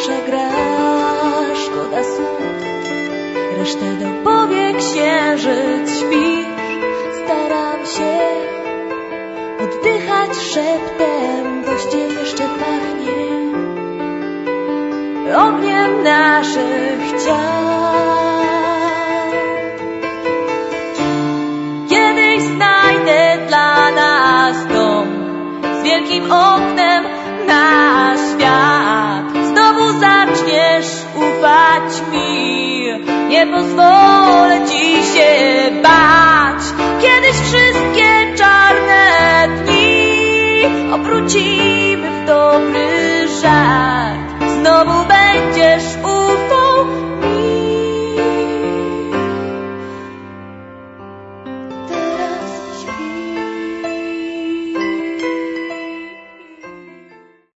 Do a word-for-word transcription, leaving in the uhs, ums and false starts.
dusza gra, szkoda słów, resztę dopowie księżyc, śpisz. Staram się oddychać szeptem, bo gdzie jeszcze pachnie ogniem naszych ciał. Kiedyś znajdę dla nas dom z wielkim oknem na świat. Znowu zaczniesz ufać mi, nie pozwolę ci się bać. Kiedyś wszystkie czarne dni obrócimy w dobry żart. Znowu